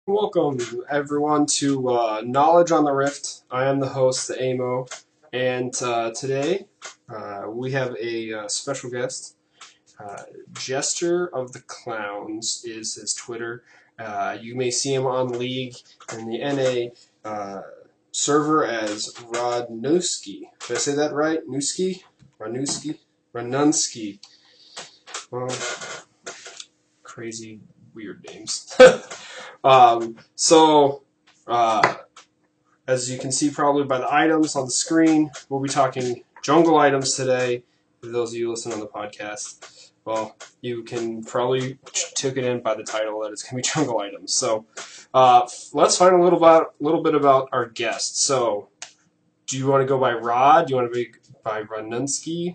Welcome, everyone, to Knowledge on the Rift. I am the host, the Amo, and today we have a special guest. Jester of the Clowns is his Twitter. You may see him on League in the NA server as Rodnowski. Did I say that right? Newski? Ranuski? Ranunsky. Well, crazy, weird names. So, as you can see probably by the items on the screen, we'll be talking jungle items today. For those of you listening on the podcast, well, you can probably took it in by the title that it's going to be jungle items. So, let's find a little bit about our guest. So, do you want to go by Rod? Do you want to be by Ranunsky?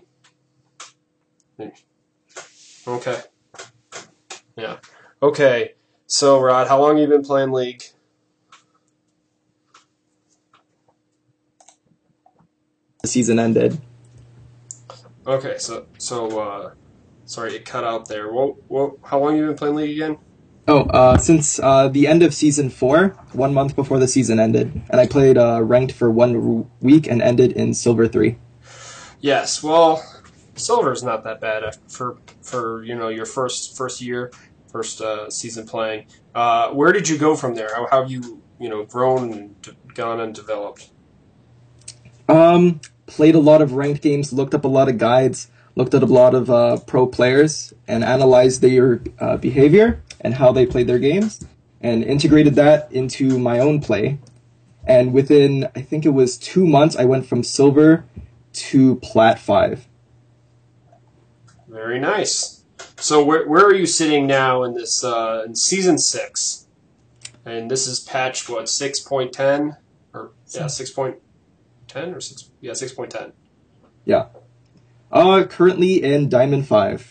Okay. Yeah. Okay. So, Rod, how long have you been playing League? The season ended. Okay, sorry, it cut out there. How long have you been playing League again? Since the end of season 4, 1 month before the season ended, and I played ranked for 1 week and ended in Silver 3. Yes, well, Silver's not that bad for your first year, first season playing. Where did you go from there? How have you grown and gone and developed? Played a lot of ranked games, looked up a lot of guides, looked at a lot of pro players, and analyzed their behavior and how they played their games, and integrated that into my own play. And within, I think it was 2 months, I went from Silver to Plat 5. Very nice. So where are you sitting now in this in season 6? And this is patch 6.10 or 6.10 or 6.10. Yeah. Currently in Diamond 5.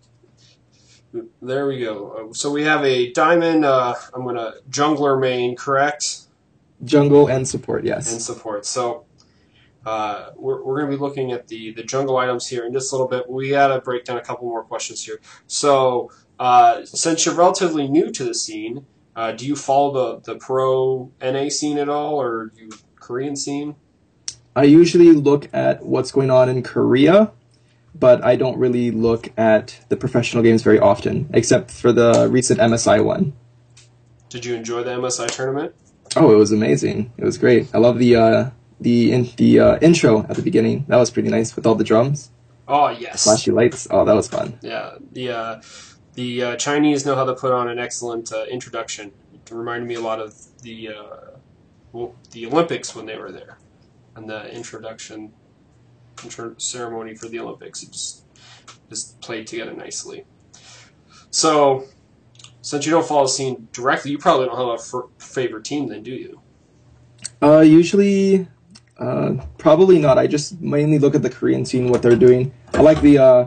There we go. So we have a diamond. I'm gonna jungler main, correct? Jungle and support, yes. And support. So we're gonna be looking at the jungle items here in just a little bit. We gotta break down a couple more questions here. So since you're relatively new to the scene, do you follow the pro NA scene at all, or you Korean scene? I usually look at what's going on in Korea, but I don't really look at the professional games very often, except for the recent MSI one. Did you enjoy the MSI tournament? Oh, it was amazing. It was great. I love the intro at the beginning. That was pretty nice with all the drums. Oh yes. Flashy lights. Oh, that was fun. Yeah. The Chinese know how to put on an excellent introduction. It reminded me a lot of the Olympics when they were there, and the introduction ceremony for the Olympics. It just played together nicely. So, since you don't follow the scene directly, you probably don't have a favorite team, then, do you? Usually, probably not. I just mainly look at the Korean scene, what they're doing. I like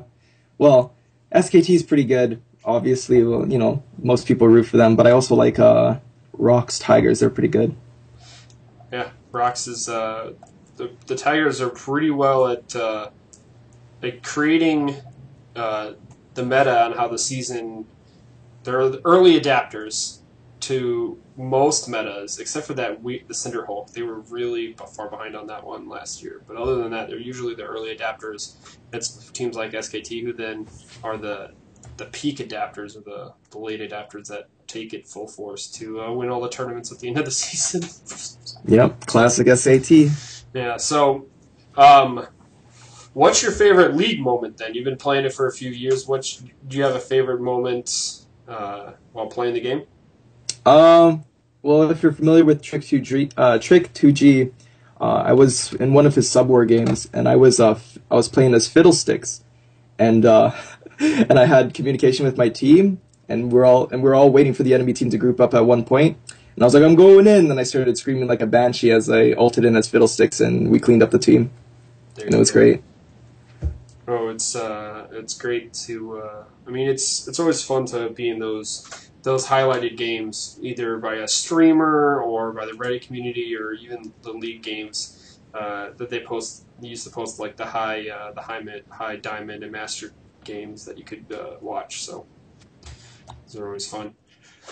SKT is pretty good. Obviously, well, most people root for them, but I also like ROX Tigers. They're pretty good. Yeah, ROX is the Tigers are pretty well at creating the meta on how the season. They're the early adapters to most metas, except for the Cinderhulk. They were really far behind on that one last year. But other than that, they're usually the early adapters. It's teams like SKT who then are the peak adapters, or the late adapters that take it full force to win all the tournaments at the end of the season. Yep, classic SAT. Yeah, so what's your favorite League moment then? You've been playing it for a few years. Do you have a favorite moment while playing the game? Well, if you're familiar with Trick2G, I was in one of his Subwar games, and I was playing as Fiddlesticks, and and I had communication with my team, and we're all waiting for the enemy team to group up at one point, and I was like, I'm going in, and I started screaming like a banshee as I ulted in as Fiddlesticks, and we cleaned up the team, and it was great. Oh, it's great to. I mean, it's always fun to be in those highlighted games, either by a streamer or by the Reddit community, or even the League games that they post. They used to post like the high diamond and master games that you could watch. So those are always fun.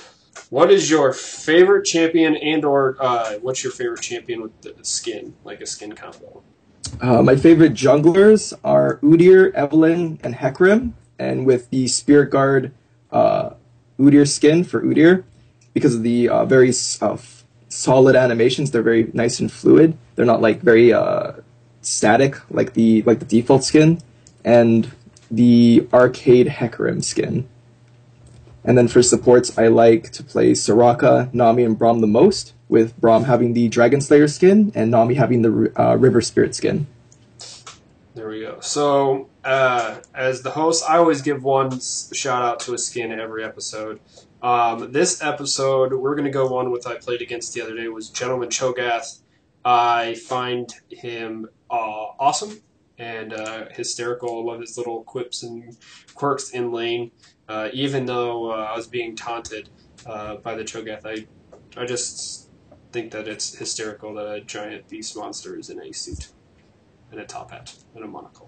What is your favorite champion and/or what's your favorite champion with the skin, like a skin combo? My favorite junglers are Udyr, Evelynn, and Hecarim, and with the Spirit Guard Udyr skin for Udyr, because of the very solid animations. They're very nice and fluid. They're not like very static like the default skin, and the Arcade Hecarim skin. And then for supports, I like to play Soraka, Nami, and Braum the most, with Braum having the Dragon Slayer skin and Nami having the River Spirit skin. There we go. So, as the host, I always give one shout out to a skin every episode. This episode, we're going to go one with I played against the other day was Gentleman Cho'Gath. I find him awesome and hysterical. I love his little quips and quirks in lane. Even though I was being taunted by the Cho'Gath, I just think that it's hysterical that a giant beast monster is in a suit and a top hat and a monocle.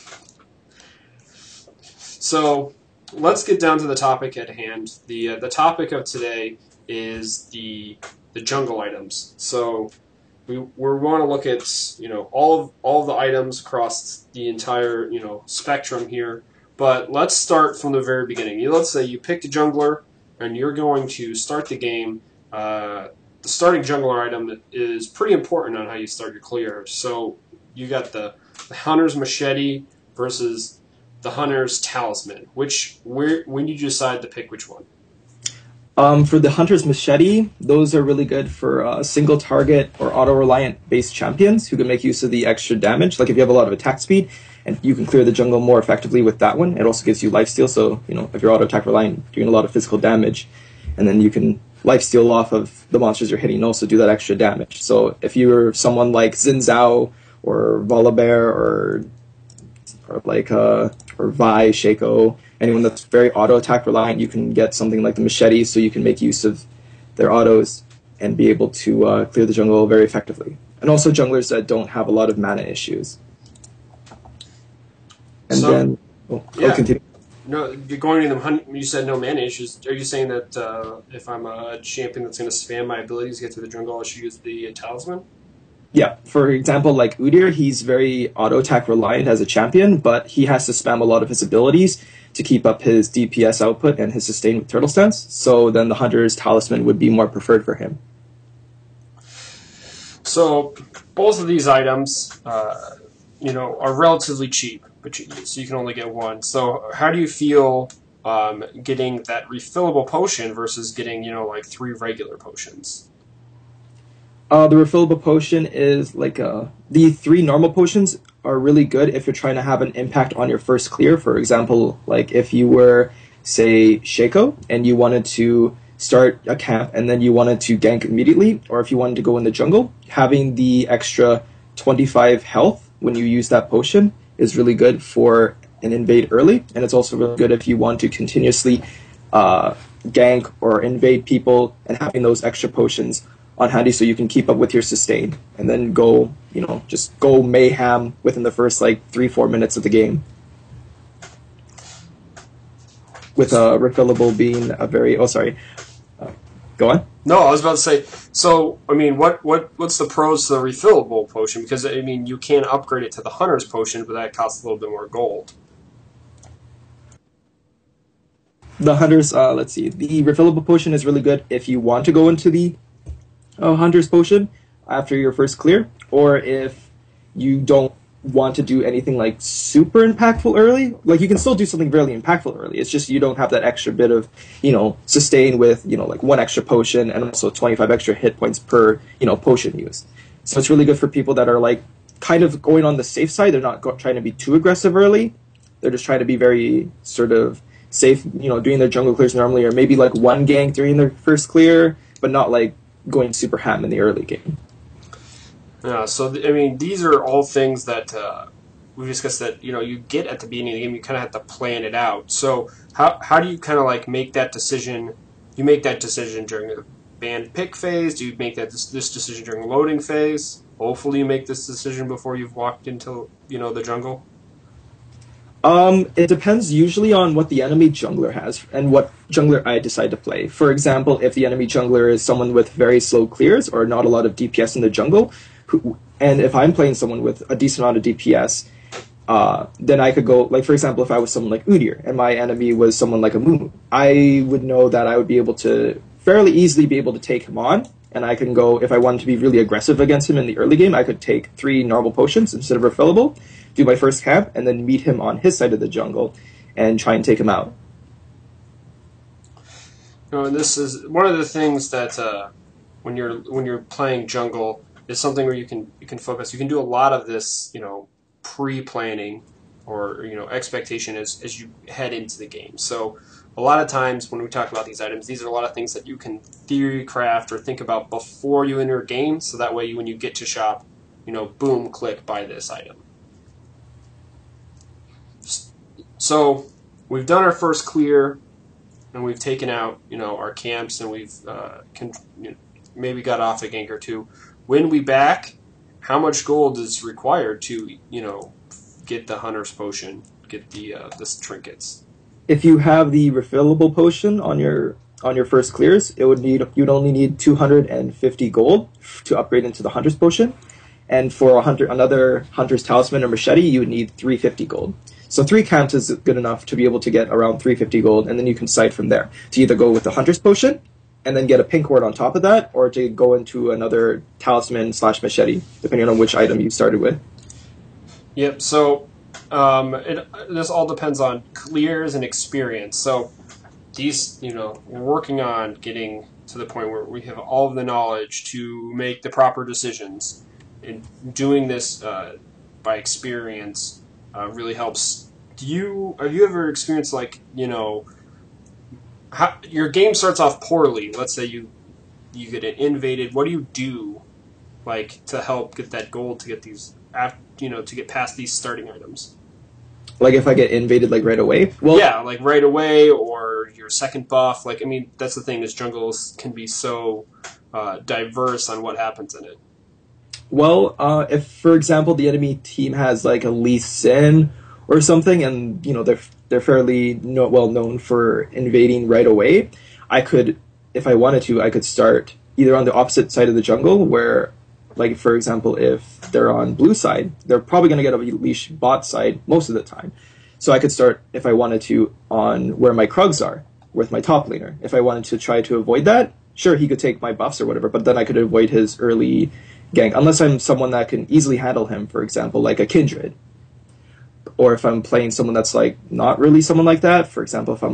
So let's get down to the topic at hand. The topic of today is the jungle items. So we want to look at all of the items across the entire spectrum here. But let's start from the very beginning. Let's say you picked a jungler and you're going to start the game. The starting jungler item is pretty important on how you start your clear. So you got the Hunter's Machete versus the Hunter's Talisman. When did you decide to pick which one? For the Hunter's Machete, those are really good for single target or auto-reliant based champions who can make use of the extra damage. Like if you have a lot of attack speed, and you can clear the jungle more effectively with that one. It also gives you lifesteal, so if you're auto-attack reliant, doing a lot of physical damage, and then you can lifesteal off of the monsters you're hitting and also do that extra damage. So if you're someone like Xin Zhao or Volibear or Vi, Shaco, anyone that's very auto-attack reliant, you can get something like the Machete, so you can make use of their autos and be able to clear the jungle very effectively. And also junglers that don't have a lot of mana issues. And continue. No, you're going to them. You said no mana issues. Are you saying that if I'm a champion that's going to spam my abilities to get through the jungle, I should use the talisman? Yeah. For example, like Udyr, he's very auto-attack reliant as a champion, but he has to spam a lot of his abilities to keep up his DPS output and his sustain with Turtle Stance. So then the Hunter's Talisman would be more preferred for him. So both of these items, are relatively cheap. So you can only get one. So how do you feel getting that refillable potion versus getting, 3 regular potions? The refillable potion is like the 3 normal potions are really good if you're trying to have an impact on your first clear. For example, like if you were, say, Shaco and you wanted to start a camp and then you wanted to gank immediately, or if you wanted to go in the jungle, having the extra 25 health when you use that potion is really good for an invade early, and it's also really good if you want to continuously gank or invade people, and having those extra potions on handy so you can keep up with your sustain and then go, just go mayhem within the first 3-4 minutes of the game. With a refillable being a very go on. No, I was about to say. So, what's the pros to the refillable potion? Because you can upgrade it to the Hunter's potion, but that costs a little bit more gold. The Hunter's, let's see. The refillable potion is really good if you want to go into the Hunter's potion after your first clear, or if you don't want to do anything super impactful early. You can still do something really impactful early. It's just you don't have that extra bit of, sustain with, 1 extra potion and also 25 extra hit points per, potion use. So it's really good for people that are kind of going on the safe side. They're not trying to be too aggressive early. They're just trying to be very sort of safe, doing their jungle clears normally, or maybe 1 gank during their first clear, but not going super ham in the early game. Yeah, so these are all things that we discussed that you get at the beginning of the game. You kind of have to plan it out. So how do you kind of make that decision? You make that decision during the band pick phase. Do you make this decision during the loading phase? Hopefully, you make this decision before you've walked into the jungle. It depends usually on what the enemy jungler has and what jungler I decide to play. For example, if the enemy jungler is someone with very slow clears or not a lot of DPS in the jungle, and if I'm playing someone with a decent amount of DPS, then I could go, like, for example, if I was someone like Udyr and my enemy was someone like Amumu, I would know that I would be able to fairly easily be able to take him on, and I can go, if I wanted to be really aggressive against him in the early game, I could take 3 normal potions instead of refillable, do my first camp, and then meet him on his side of the jungle and try and take him out. No, and this is one of the things that when you're playing jungle is something where you can focus. You can do a lot of this, pre-planning or expectation as you head into the game. So a lot of times when we talk about these items, these are a lot of things that you can theory craft or think about before you enter a game. So that way, when you get to shop, boom, click, buy this item. So we've done our first clear, and we've taken out our camps, and we've maybe got off a gank or two. When we back, how much gold is required to get the hunter's potion, get the trinkets? If you have the refillable potion on your first clears, you'd only need 250 gold to upgrade into the hunter's potion, and for another hunter's talisman or machete, you would need 350 gold. So 3 camps is good enough to be able to get around 350 gold, and then you can sight from there to either go with the hunter's potion and then get a pink ward on top of that, or to go into another talisman / machete, depending on which item you started with. Yep. So this all depends on clears and experience. So these, we're working on getting to the point where we have all of the knowledge to make the proper decisions, and doing this by experience really helps. Have you ever experienced your game starts off poorly? Let's say you get invaded. What do you do, to help get that gold to get these, to get past these starting items? Like if I get invaded right away? Well, yeah, right away, or your second buff. That's the thing, is jungles can be so diverse on what happens in it. Well, if, for example, the enemy team has a Lee Sin or something, and they're fairly well known for invading right away, I could, if I wanted to, I could start either on the opposite side of the jungle, where, for example, if they're on blue side, they're probably going to get a leash bot side most of the time. So I could start, if I wanted to, on where my Krugs are, with my top laner. If I wanted to try to avoid that, sure, he could take my buffs or whatever, but then I could avoid his early gank, unless I'm someone that can easily handle him, for example, like a Kindred. Or if I'm playing someone that's not really someone like that, for example, if I'm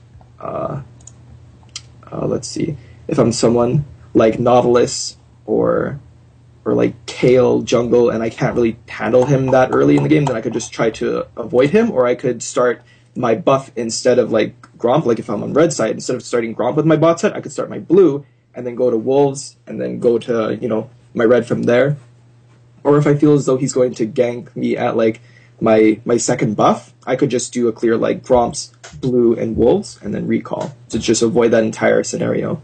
let's see, if I'm someone like Nautilus or Kale jungle, and I can't really handle him that early in the game, then I could just try to avoid him, or I could start my buff instead of Gromp, if I'm on red side, instead of starting Gromp with my bot set, I could start my blue, and then go to Wolves, and then go to, my red from there. Or if I feel as though he's going to gank me at my second buff, I could just do a clear Gromps, blue, and Wolves, and then recall to just avoid that entire scenario.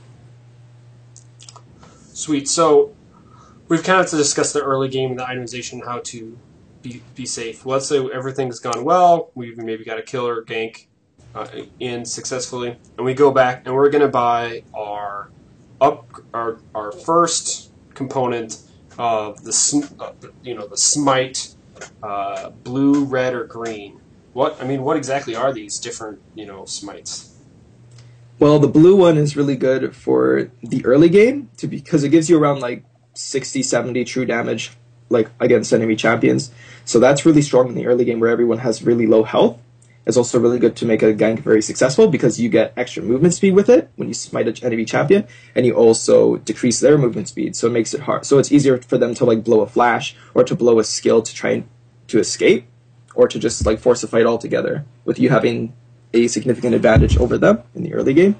Sweet. So we've kind of discussed the early game, the itemization, how to be safe. Let's say everything's gone well. We've maybe got a killer gank in successfully, and we go back and we're going to buy our first component of the smite, blue, red, or green. What exactly are these different smites? Well, the blue one is really good for the early game because it gives you around 60, 70 true damage against enemy champions. So that's really strong in the early game where everyone has really low health. It's also really good to make a gank very successful because you get extra movement speed with it when you smite an enemy champion, and you also decrease their movement speed, so it makes it hard. So it's easier for them to blow a flash or to blow a skill to try to escape, or to just force a fight altogether, with you having a significant advantage over them in the early game.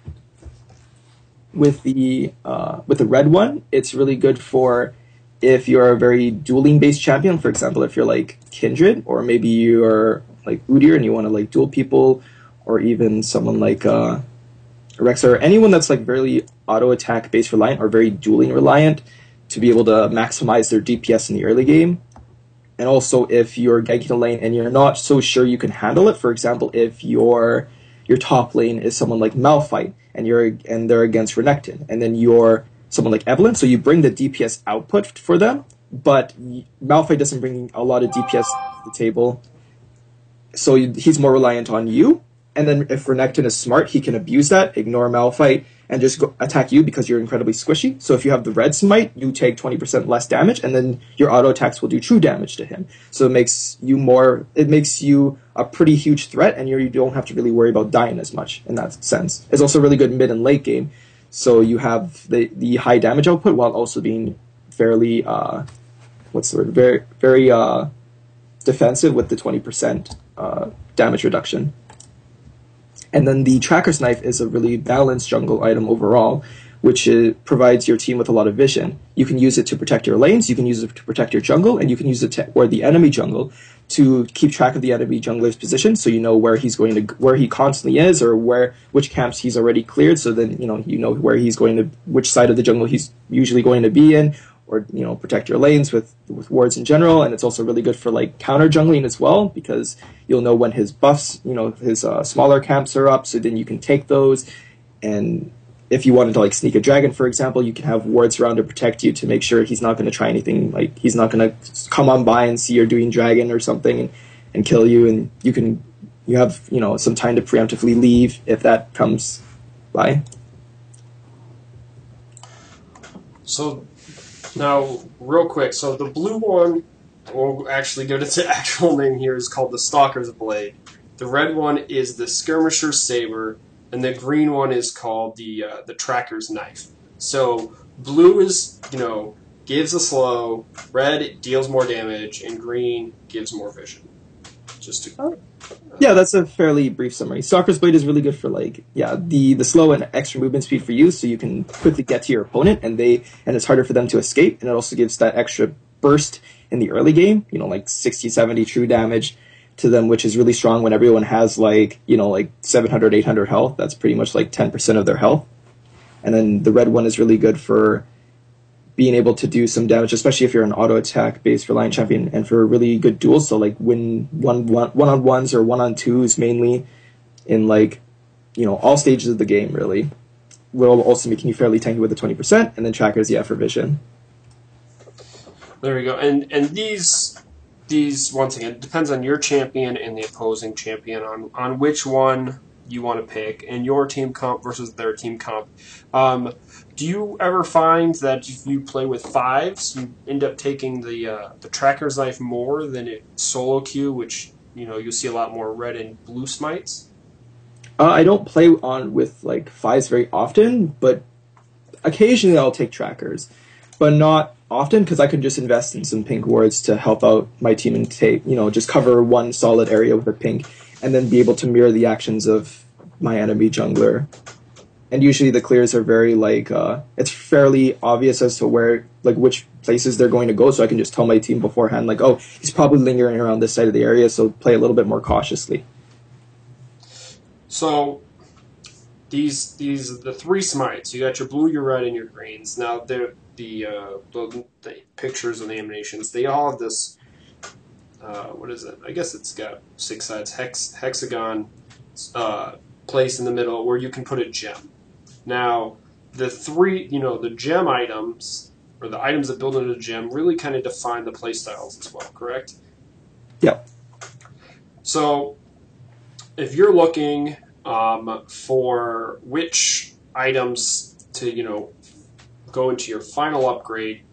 With the red one, it's really good for if you're a very dueling based champion. For example, if you're Kindred, or maybe you're Udyr and you want to duel people, or even someone like Rexa, or anyone that's very auto attack based reliant or very dueling reliant, to be able to maximize their DPS in the early game. And also if you're ganking a lane and you're not so sure you can handle it, for example, if your your top lane is someone like Malphite, and they're against Renekton, and then you're someone like Evelynn, so you bring the DPS output for them, but Malphite doesn't bring a lot of DPS to the table, so he's more reliant on you. And then if Renekton is smart, he can abuse that, ignore Malphite, and just go attack you because you're incredibly squishy. So if you have the red smite, you take 20% less damage, and then your auto attacks will do true damage to him. So it makes you a pretty huge threat, and you don't have to really worry about dying as much in that sense. It's also really good mid and late game. So you have the high damage output while also being fairly very defensive with the 20% damage reduction. And then the Tracker's Knife is a really balanced jungle item overall, which provides your team with a lot of vision. You can use it to protect your lanes, you can use it to protect your jungle, and you can use it or the enemy jungle to keep track of the enemy jungler's position, so you know where he constantly is, or which camps he's already cleared. So then you know where he's going to, which side of the jungle he's usually going to be in, or protect your lanes with wards in general. And it's also really good for like counter jungling as well, because you'll know when his buffs, his smaller camps are up, so then you can take those. And if you wanted to like sneak a dragon, for example, you can have wards around to protect you to make sure he's not going to try anything, like he's not going to come on by and see you're doing dragon or something and kill you, and you have some time to preemptively leave if that comes by. So now, real quick, so the blue one, we'll actually go to its actual name here, is called the Stalker's Blade. The red one is the Skirmisher's Saber, and the green one is called the Tracker's Knife. So blue is, gives a slow, red deals more damage, and green gives more vision. Just to... Yeah, that's a fairly brief summary. Stalker's Blade is really good for the slow and extra movement speed for you, so you can quickly get to your opponent, and it's harder for them to escape, and it also gives that extra burst in the early game, like 60, 70 true damage to them, which is really strong when everyone has 700, 800 health. That's pretty much 10% of their health. And then the red one is really good for being able to do some damage, especially if you're an auto attack based Reliant champion, and for really good duels. So win one-on-ones or one-on-twos mainly in all stages of the game really, will also making you fairly tanky with the 20%, and then Trackers, for vision. There we go. And these once again, depends on your champion and the opposing champion on which one you want to pick, and your team comp versus their team comp. Do you ever find that if you play with fives, you end up taking the Tracker's Knife more than it solo queue, which you'll see a lot more red and blue smites? I don't play with fives very often, but occasionally I'll take Trackers, but not often, because I can just invest in some pink wards to help out my team and take just cover one solid area with a pink, and then be able to mirror the actions of my enemy jungler. And usually the clears are very it's fairly obvious as to where which places they're going to go, so I can just tell my team beforehand oh, he's probably lingering around this side of the area, so play a little bit more cautiously. So these the three smites, you got your blue, your red, and your greens. Now the pictures of the animations, they all have this what is it? I guess it's got 6 sides, hexagon place in the middle where you can put a gem. Now, the three, the gem items, or the items that build into the gem, really kind of define the playstyles as well, correct? Yep. So, if you're looking for which items to, go into your final upgrade,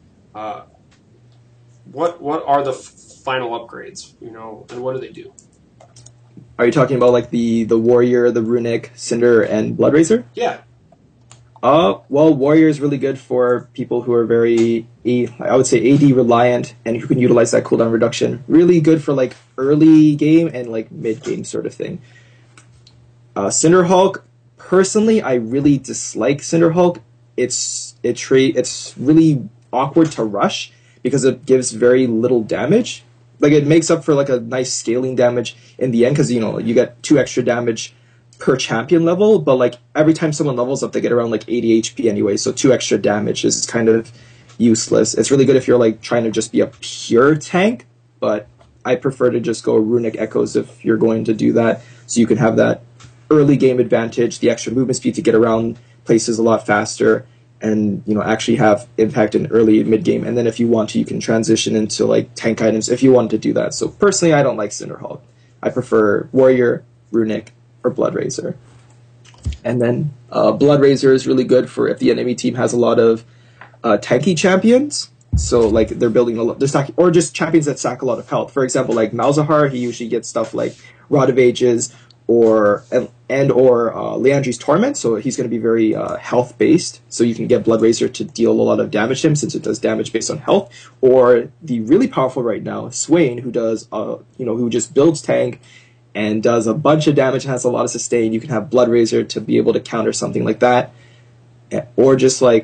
what are the final upgrades, and what do they do? Are you talking about the Warrior, the Runic, Cinder, and Bloodrazor? Yeah. Well, Warrior is really good for people who are very, I would say, AD reliant, and who can utilize that cooldown reduction. Really good for early game and mid game sort of thing. Cinderhulk, personally, I really dislike Cinderhulk. It's really awkward to rush because it gives very little damage. It makes up for a nice scaling damage in the end, because you get 2 extra damage per champion level, but every time someone levels up they get around 80 HP anyway, so 2 extra damage is kind of useless. It's really good if you're trying to just be a pure tank, but I prefer to just go Runic Echoes if you're going to do that, so you can have that early game advantage, the extra movement speed to get around places a lot faster, and actually have impact in early mid game. And then if you want to, you can transition into like tank items if you want to do that. So personally, I don't like Cinderhulk. I prefer Warrior, Runic, or Bloodrazor. And then Bloodrazor is really good for if the enemy team has a lot of tanky champions. So like they're building a lot, or just champions that stack a lot of health. For example, like Malzahar, he usually gets stuff like Rod of Ages or Leandri's Torment. So he's going to be very health based. So you can get Bloodrazor to deal a lot of damage to him since it does damage based on health. Or the really powerful right now, Swain, who does who just builds tank and does a bunch of damage and has a lot of sustain. You can have Bloodrazor to be able to counter something like that, or just like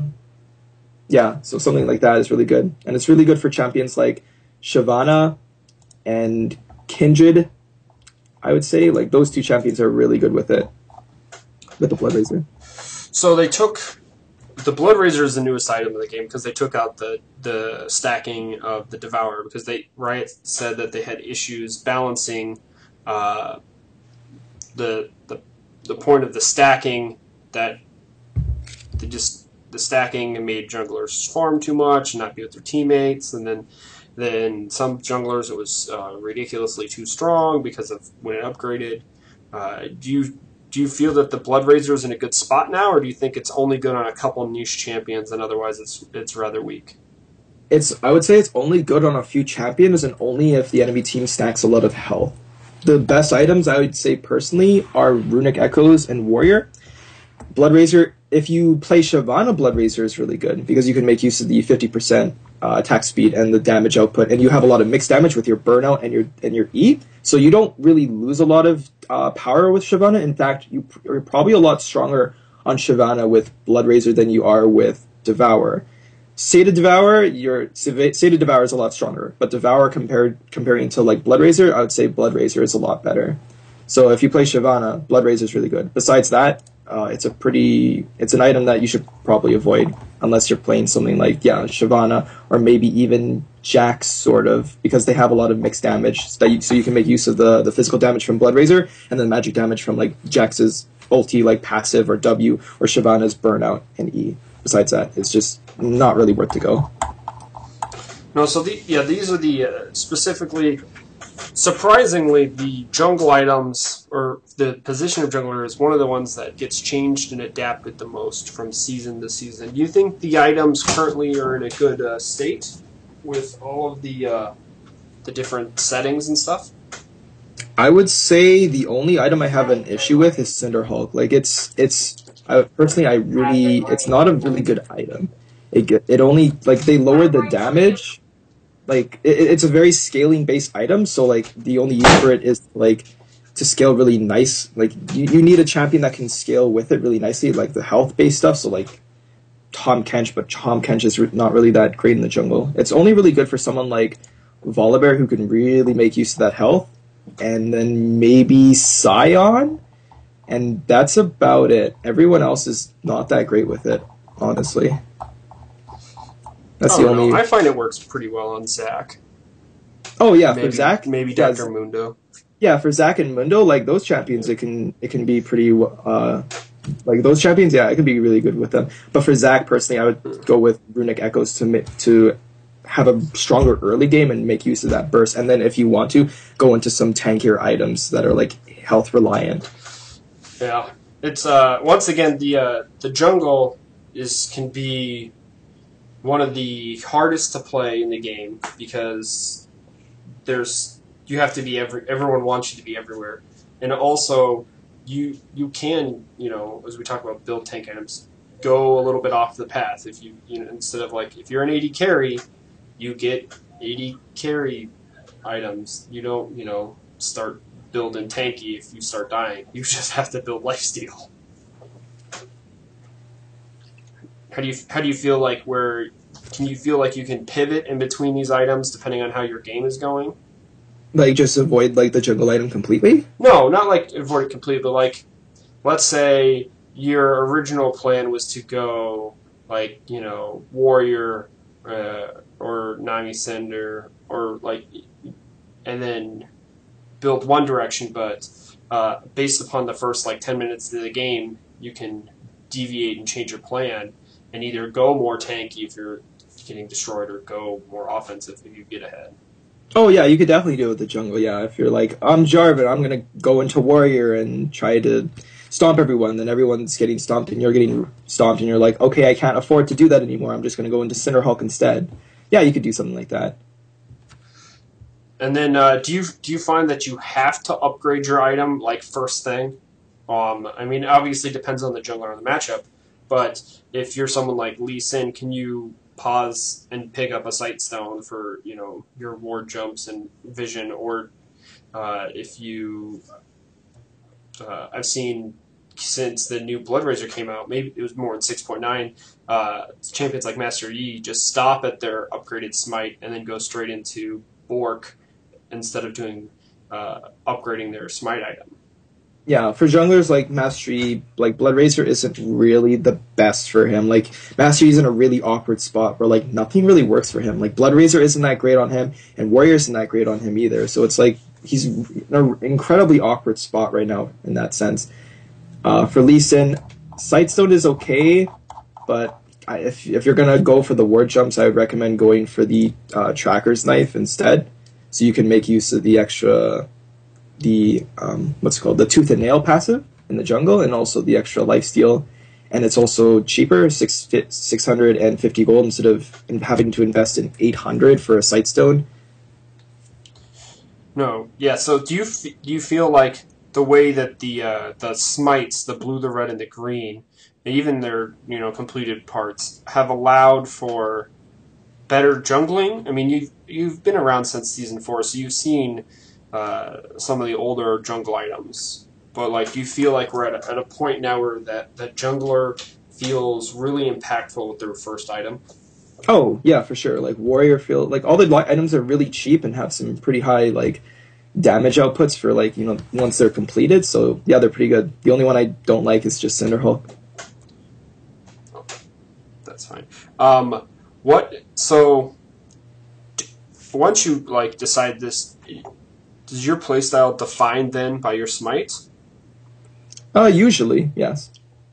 so something like that is really good. And it's really good for champions like Shyvana and Kindred. I would say like those two champions are really good with it, with the Bloodrazor. So they took the Bloodrazor is the newest item in the game because they took out the stacking of the Devourer because Riot said that they had issues balancing the point of the stacking, that the stacking made junglers farm too much and not be with their teammates, and then some junglers it was ridiculously too strong because of when it upgraded. Do you feel that the Bloodrazor is in a good spot now, or do you think it's only good on a couple niche champions and otherwise it's rather weak? I would say it's only good on a few champions and only if the enemy team stacks a lot of health. The best items I would say personally are Runic Echoes and Warrior. Bloodrazor, if you play Shyvana, Bloodrazor is really good because you can make use of the 50% attack speed and the damage output, and you have a lot of mixed damage with your burnout and your E, so you don't really lose a lot of power with Shyvana. In fact, you're probably a lot stronger on Shyvana with Bloodrazor than you are with Devour. Sated Devour is a lot stronger, but Devour comparing to like Bloodrazor, I would say Bloodrazor is a lot better. So if you play Shyvana, Bloodrazor is really good. Besides that, it's an item that you should probably avoid unless you're playing something like Shyvana or maybe even Jax, sort of, because they have a lot of mixed damage. So you can make use of the physical damage from Bloodrazor and then magic damage from like Jax's ulti, like passive or W, or Shyvana's burnout and E. Besides that, it's just not really worth to go. No, so these are the specifically. Surprisingly, the jungle items, or the position of jungler, is one of the ones that gets changed and adapted the most from season to season. Do you think the items currently are in a good state with all of the different settings and stuff? I would say the only item I have an issue with is Cinderhulk. Like it's not a really good item. It only, like, they lowered the damage. Like it's a very scaling based item, so like the only use for it is like to scale really nice. Like you need a champion that can scale with it really nicely, like the health based stuff. So like Tahm Kench, but Tahm Kench is not really that great in the jungle. It's only really good for someone like Volibear who can really make use of that health, and then maybe Scion, and that's about it. Everyone else is not that great with it, honestly. That's the only. I find it works pretty well on Zac. Oh yeah, for Zac, maybe Dr. Mundo. Yeah, for Zac and Mundo, like those champions, it can be pretty. Like those champions, yeah, it can be really good with them. But for Zac personally, I would go with Runic Echoes to have a stronger early game and make use of that burst. And then if you want to, go into some tankier items that are like health reliant. Yeah, it's once again the jungle can be one of the hardest to play in the game because you have to be everyone wants you to be everywhere, and also you can, as we talk about build tank items, go a little bit off the path. If you instead of like if you're an AD carry, you get AD carry items. You don't start building tanky if you start dying. You just have to build lifesteal. How do you feel like can you feel like you can pivot in between these items depending on how your game is going? Like just avoid like the jungle item completely? No, not like avoid it completely, but like let's say your original plan was to go like, Warrior or Nami Cinder or like, and then build one direction, but based upon the first like 10 minutes of the game, you can deviate and change your plan and either go more tanky if you're getting destroyed or go more offensive if you get ahead. Oh yeah, you could definitely do it with the jungle. Yeah, if you're like, I'm Jarvan, I'm gonna go into warrior and try to stomp everyone. Then everyone's getting stomped and you're getting stomped, and you're like, okay, I can't afford to do that anymore. I'm just gonna go into Cinderhulk instead. Yeah, you could do something like that. And then, do you find that you have to upgrade your item like first thing? I mean, obviously it depends on the jungler and the matchup, but if you're someone like Lee Sin, can you pause and pick up a sight stone for your ward jumps and vision, or if you I've seen since the new Blood Razor came out, maybe it was more in 6.9, champions like Master Yi just stop at their upgraded smite and then go straight into Bork instead of doing upgrading their smite item. Yeah, for junglers like Mastery, like Blood Razor isn't really the best for him. Like Mastery's in a really awkward spot where like nothing really works for him. Like Blood Razor isn't that great on him, and Warrior isn't that great on him either. So it's like he's in an incredibly awkward spot right now in that sense. For Lee Sin, Sightstone is okay, but if you're gonna go for the ward jumps, I would recommend going for the Tracker's Knife instead, so you can make use of the extra what's it called, the Tooth and Nail passive in the jungle, and also the extra lifesteal. And it's also cheaper, 650 gold instead of having to invest in 800 for a Sightstone. No, yeah. So do you feel like the way that the smites, the blue, the red, and the green, and even their completed parts have allowed for better jungling? I mean, you've been around since season 4, so you've seen some of the older jungle items. But like, do you feel like we're at a point now where that jungler feels really impactful with their first item? Oh yeah, for sure. Like Warrior feel like all the items are really cheap and have some pretty high like damage outputs for like once they're completed. So yeah, they're pretty good. The only one I don't like is just Cinderhulk. That's fine. What? So once you like decide this, does your playstyle defined then by your smite? Usually, yes.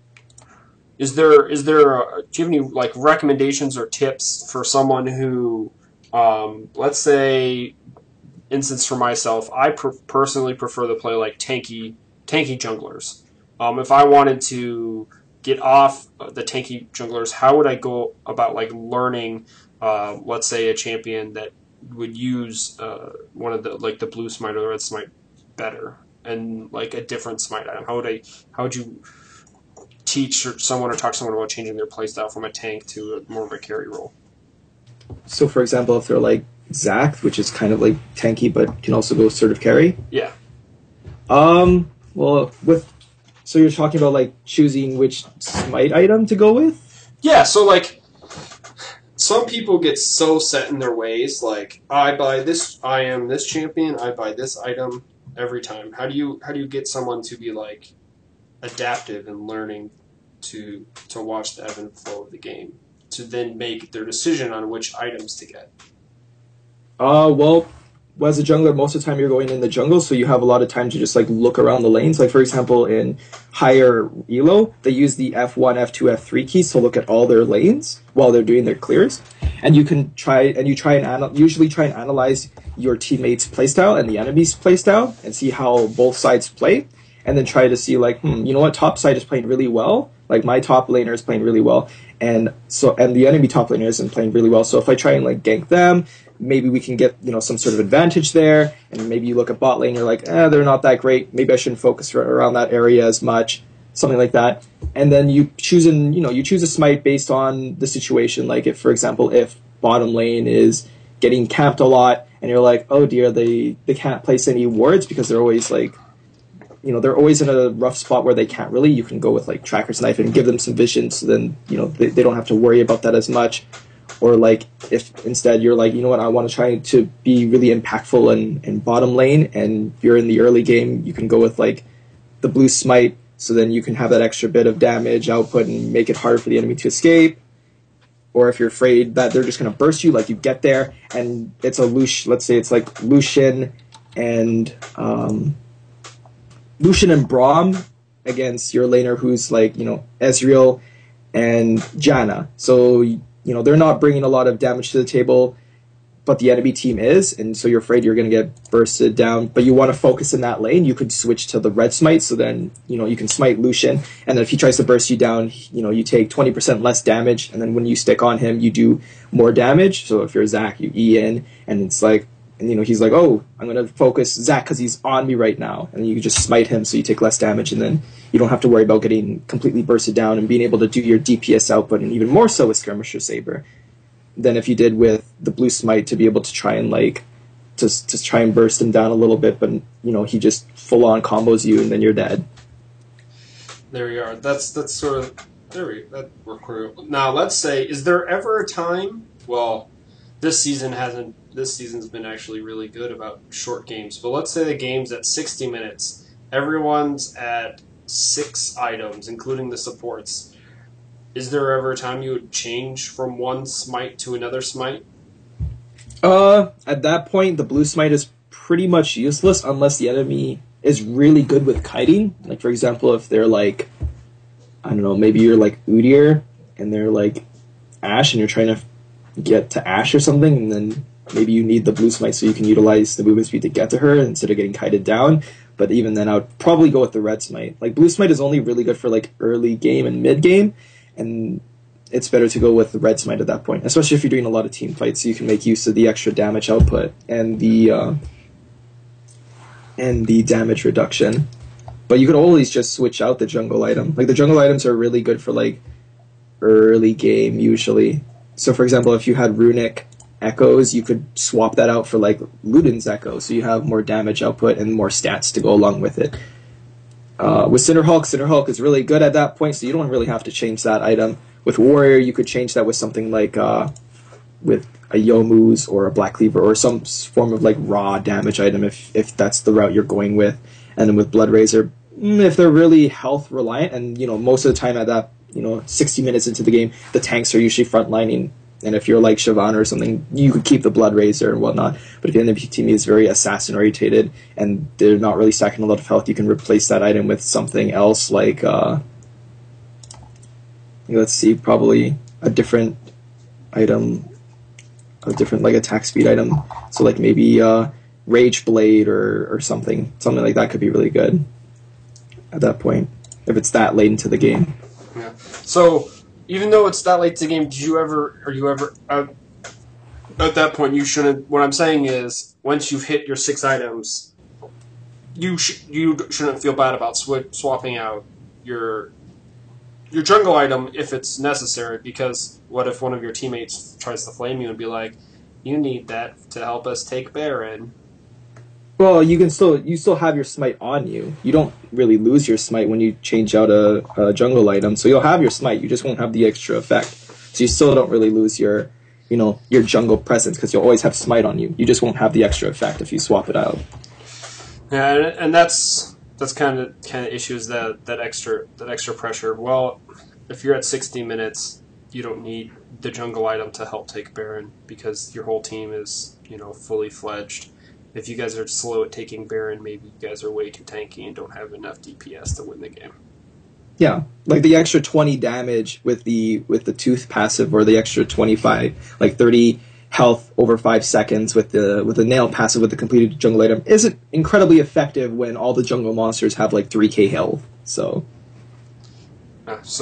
Do you have any like recommendations or tips for someone who, let's say, instance for myself, I personally prefer to play like tanky junglers. If I wanted to get off the tanky junglers, how would I go about like learning, let's say, a champion that would use one of the like the blue smite or the red smite better, and like a different smite item? How would you teach someone or talk to someone about changing their playstyle from a tank to more of a carry role? So for example, if they're like Zac, which is kind of like tanky but can also go sort of carry. Yeah. Well, so you're talking about like choosing which smite item to go with? Yeah, so like some people get so set in their ways, like I am this champion, I buy this item every time. How do you get someone to be like adaptive and learning to watch the ebb and flow of the game to then make their decision on which items to get? Well, as a jungler, most of the time you're going in the jungle, so you have a lot of time to just like look around the lanes. Like for example, in higher elo, they use the F1, F2, F3 keys to look at all their lanes while they're doing their clears, and you usually try and analyze your teammates' playstyle and the enemy's playstyle and see how both sides play, and then try to see like, you know what, top side is playing really well. Like my top laner is playing really well, and the enemy top laner isn't playing really well. So if I try and like gank them, maybe we can get some sort of advantage there. And maybe you look at bot lane, you're like, they're not that great. Maybe I shouldn't focus around that area as much, something like that. And then you choose a smite based on the situation. Like if, for example, if bottom lane is getting camped a lot, and you're like, oh dear, they can't place any wards because they're always like, they're always in a rough spot where they can't really. You can go with like Tracker's Knife and give them some vision, so then they don't have to worry about that as much. Or like if instead you're like, you know what, I want to try to be really impactful in bottom lane, and you're in the early game, you can go with like the blue smite, so then you can have that extra bit of damage output and make it harder for the enemy to escape. Or if you're afraid that they're just going to burst you, like you get there and it's a Lucian, let's say it's like Lucian and Lucian and Braum against your laner who's like, Ezreal and Janna. So, they're not bringing a lot of damage to the table, but the enemy team is, and so you're afraid you're going to get bursted down, but you want to focus in that lane, you could switch to the red smite, so then, you can smite Lucian, and then if he tries to burst you down, you take 20% less damage, and then when you stick on him, you do more damage. So if you're Zac, you E in, and it's like, and he's like, oh, I'm going to focus Zac because he's on me right now, and you just smite him so you take less damage, and then you don't have to worry about getting completely bursted down and being able to do your DPS output, and even more so with Skirmisher Saber than if you did with the blue smite, to be able to try and to try and burst him down a little bit, but he just full on combos you and then you're dead. There we are. That's sort of that worked pretty well. Now let's say, is there ever a time? Well, this season's been actually really good about short games. But let's say the game's at 60 minutes. Everyone's at 6 items, including the supports. Is there ever a time you would change from one smite to another smite? At that point, the blue smite is pretty much useless unless the enemy is really good with kiting. Like, for example, if they're like, I don't know, maybe you're like Udyr and they're like Ashe and you're trying to get to Ashe or something, and then maybe you need the blue smite so you can utilize the movement speed to get to her instead of getting kited down. But even then, I would probably go with the red smite. Like, blue smite is only really good for like early game and mid game, and it's better to go with the red smite at that point, especially if you're doing a lot of team fights, so you can make use of the extra damage output and the damage reduction. But you could always just switch out the jungle item. Like, the jungle items are really good for like early game usually. So for example, if you had runic echoes, you could swap that out for like Luden's echo, so you have more damage output and more stats to go along with it. With Cinderhulk is really good at that point, so you don't really have to change that item. With Warrior, you could change that with something like with a Youmuu's or a Black Cleaver or some form of like raw damage item if that's the route you're going with. And then with Blood Razor, if they're really health reliant, and most of the time at that 60 minutes into the game, the tanks are usually frontlining. And if you're like Shyvana or something, you could keep the Blood Razor and whatnot. But if the enemy team is very assassin orientated and they're not really stacking a lot of health, you can replace that item with something else like, let's see, probably a different item, a different like attack speed item. So like maybe Rage Blade or something like that could be really good at that point if it's that late into the game. Yeah. So, even though it's that late to the game, are you ever at that point, you shouldn't. What I'm saying is, once you've hit your 6 items, you shouldn't feel bad about swapping out your jungle item if it's necessary. Because what if one of your teammates tries to flame you and be like, "You need that to help us take Baron"? Well, you still have your smite on you. You don't really lose your smite when you change out a jungle item. So you'll have your smite. You just won't have the extra effect. So you still don't really lose your jungle presence because you'll always have smite on you. You just won't have the extra effect if you swap it out. Yeah, and that's kind of issues that extra pressure. Well, if you're at 60 minutes, you don't need the jungle item to help take Baron because your whole team is fully fledged. If you guys are slow at taking Baron, maybe you guys are way too tanky and don't have enough DPS to win the game. Yeah, like the extra 20 damage with the Tooth passive, or the extra 25, like 30 health over 5 seconds with the Nail passive with the completed jungle item isn't incredibly effective when all the jungle monsters have like 3k health. So that's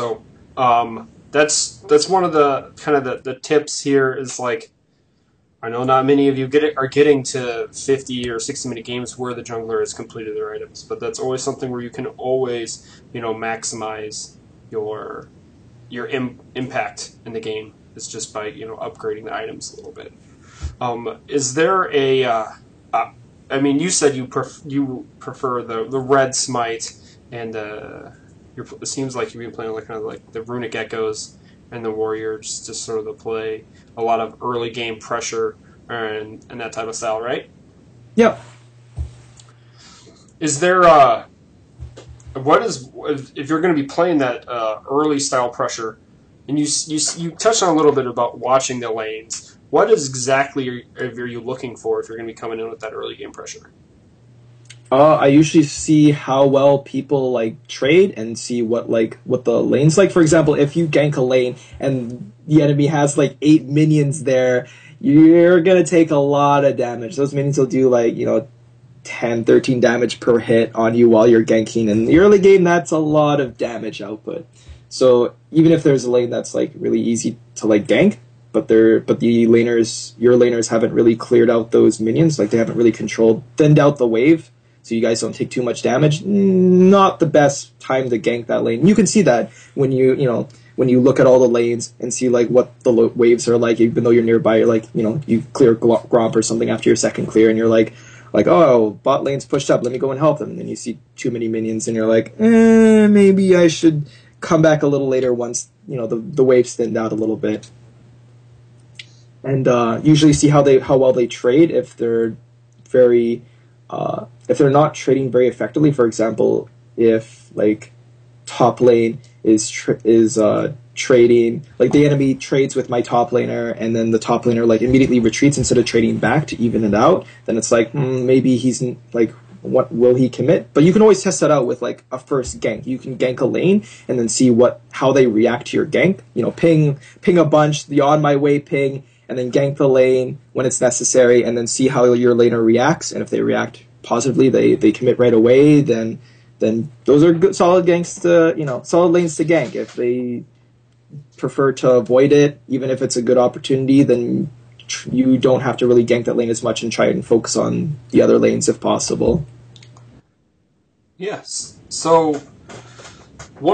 one of the kind of the tips here is like, I know not many of you are getting to 50 or 60-minute games where the jungler has completed their items, but that's always something where you can always, maximize your impact in the game. It's just by upgrading the items a little bit. Is there a? I mean, you said you prefer the red smite, and it seems like you've been playing like kind of like the runic echoes and the warriors, just sort of to play a lot of early game pressure and that type of style, right? Yep. Is there if you're going to be playing that early style pressure, and you touched on a little bit about watching the lanes, what is exactly are you looking for if you're going to be coming in with that early game pressure? I usually see how well people like trade and see what the lane's like. For example, if you gank a lane and the enemy has like 8 minions there, you're gonna take a lot of damage. Those minions will do like 10, 13 damage per hit on you while you're ganking. In the early game, that's a lot of damage output. So even if there's a lane that's like really easy to like gank, but your laners haven't really cleared out those minions, like they haven't really thinned out the wave, so you guys don't take too much damage. Not the best time to gank that lane. You can see that when when you look at all the lanes and see like what the waves are like, even though you're nearby. You're like, you clear Gromp or something after your second clear, and you're like, oh, bot lane's pushed up, let me go and help them. And then you see too many minions, and you're like, maybe I should come back a little later once the waves thinned out a little bit. And usually see how well they trade. If they're if they're not trading very effectively, for example, if like top lane is trading, like the enemy trades with my top laner, and then the top laner like immediately retreats instead of trading back to even it out, then it's like maybe he's like, what will he commit? But you can always test that out with like a first gank. You can gank a lane and then see how they react to your gank. Ping a bunch, the on my way ping, and then gank the lane when it's necessary, and then see how your laner reacts. And if they react positively, they commit right away, then those are good, solid ganks solid lanes to gank. If they prefer to avoid it, even if it's a good opportunity, then you don't have to really gank that lane as much and try and focus on the other lanes if possible. Yes. So one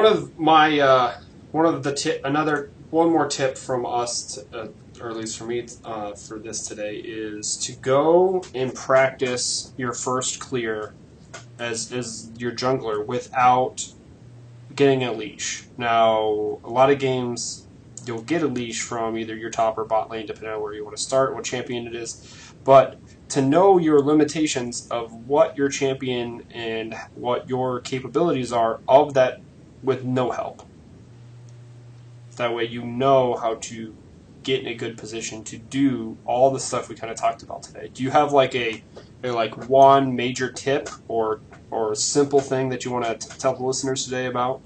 more tip from us, or at least for me, for this today, is to go and practice your first clear as your jungler without getting a leash. Now, a lot of games you'll get a leash from either your top or bot lane, depending on where you want to start, what champion it is. But to know your limitations of what your champion and what your capabilities are of that with no help. That way you know how to get in a good position to do all the stuff we kind of talked about today. Do you have like a one major tip or simple thing that you want to tell the listeners today about?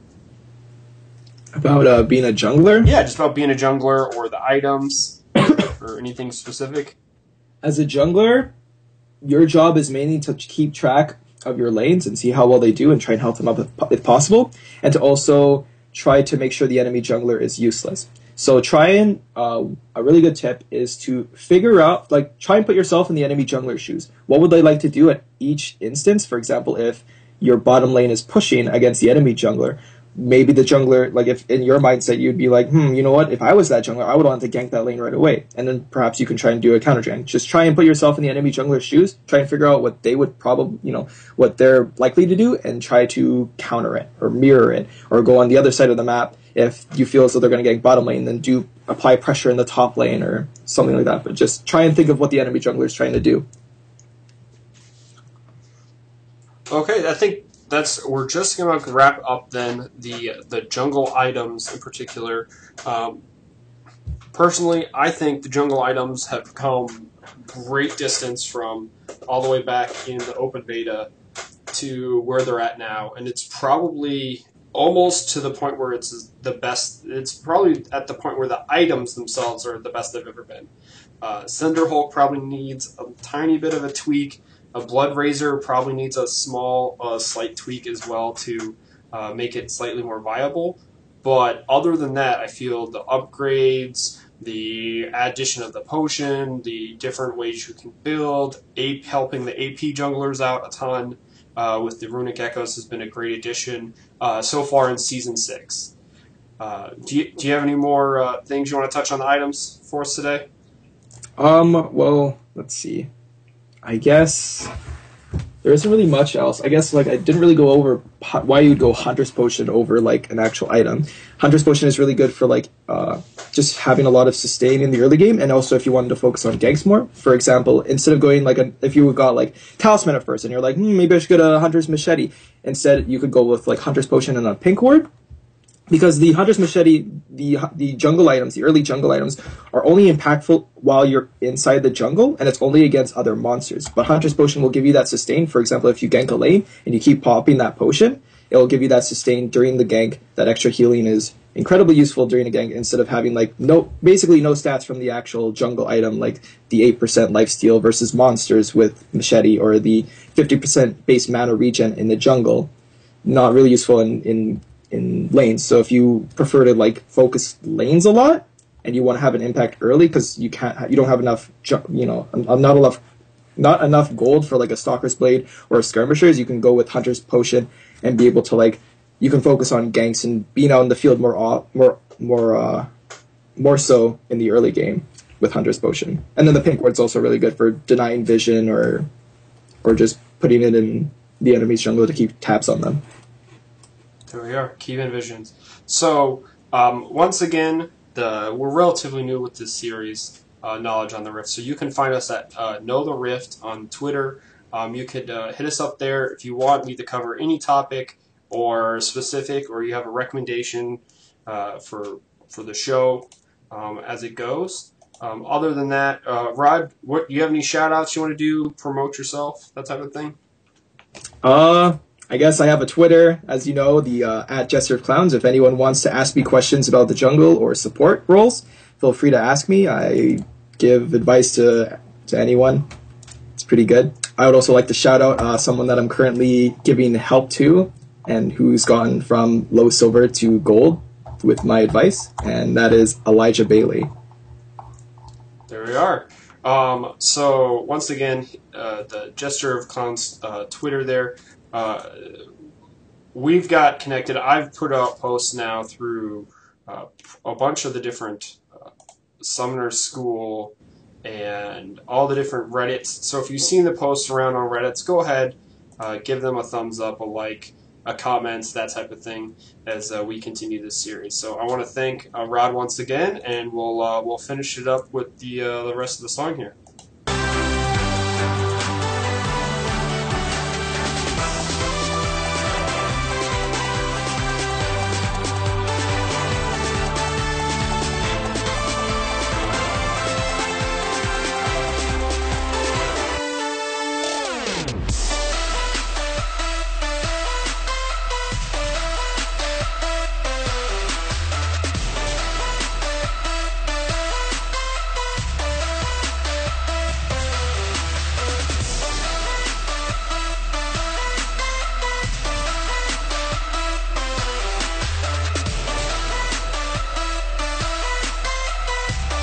About being a jungler? Yeah, just about being a jungler or the items or anything specific. As a jungler, your job is mainly to keep track of your lanes and see how well they do and try and help them up if possible, and to also try to make sure the enemy jungler is useless. So a really good tip is to figure out, try and put yourself in the enemy jungler's shoes. What would they like to do at each instance? For example, if your bottom lane is pushing against the enemy jungler, maybe the jungler, if in your mindset you'd be like, you know what, if I was that jungler, I would want to gank that lane right away. And then perhaps you can try and do a counter gank. Just try and put yourself in the enemy jungler's shoes, try and figure out what they would what they're likely to do, and try to counter it, or mirror it, or go on the other side of the map. If you feel as though they're going to gank bottom lane, then apply pressure in the top lane, or something like that. But just try and think of what the enemy jungler is trying to do. Okay, I think we're just going to wrap up then the jungle items in particular. Personally, I think the jungle items have come great distance from all the way back in the open beta to where they're at now, and it's probably almost to the point where it's the best. It's probably at the point where the items themselves are the best they've ever been. Cinderhulk probably needs a tiny bit of a tweak. A Blood Razor probably needs a slight tweak as well to make it slightly more viable. But other than that, I feel the upgrades, the addition of the potion, the different ways you can build, helping the AP junglers out a ton with the Runic Echoes has been a great addition so far in Season 6. Do you have any more things you want to touch on the items for us today? Well, let's see. I guess there isn't really much else. I guess I didn't really go over why you'd go Hunter's Potion over an actual item. Hunter's Potion is really good for just having a lot of sustain in the early game, and also if you wanted to focus on ganks more. For example, instead of going if you got Talisman at first and you're maybe I should get a Hunter's Machete. Instead, you could go with Hunter's Potion and a Pink Ward. because the Hunter's Machete, the jungle items, the early jungle items, are only impactful while you're inside the jungle, and it's only against other monsters. But Hunter's Potion will give you that sustain. For example, if you gank a lane and you keep popping that potion, it will give you that sustain during the gank. That extra healing is incredibly useful during a gank instead of having like basically no stats from the actual jungle item, like the 8% lifesteal versus monsters with Machete, or the 50% base mana regen in the jungle. Not really useful in lanes. So if you prefer to like focus lanes a lot and you want to have an impact early because you don't have enough, not enough gold for like a Stalker's Blade or a Skirmishers, you can go with Hunter's Potion and be able to like, you can focus on ganks and being out in the field more so in the early game with Hunter's Potion. And then the pink ward's also really good for denying vision or just putting it in the enemy's jungle to keep tabs on them. There we are, keeping visions. So once again, we're relatively new with this series, Knowledge on the Rift. So you can find us at Know the Rift on Twitter. You could hit us up there if you want me to cover any topic or specific, or you have a recommendation for the show as it goes. Other than that, Rod, do you have any shout-outs you want to do, promote yourself, that type of thing? I guess I have a Twitter, as you know, the at Jester of Clowns. If anyone wants to ask me questions about the jungle or support roles, feel free to ask me. I give advice to anyone. It's pretty good. I would also like to shout out someone that I'm currently giving help to and who's gone from low silver to gold with my advice, and that is Elijah Bailey. There we are. So once again, the Jester of Clowns Twitter there. We've got connected. I've put out posts now through a bunch of the different Summoner School and all the different Reddits. So if you've seen the posts around on Reddits, go ahead, give them a thumbs up, a like, a comment, that type of thing, as we continue this series. So I want to thank Rod once again, and we'll finish it up with the rest of the song here.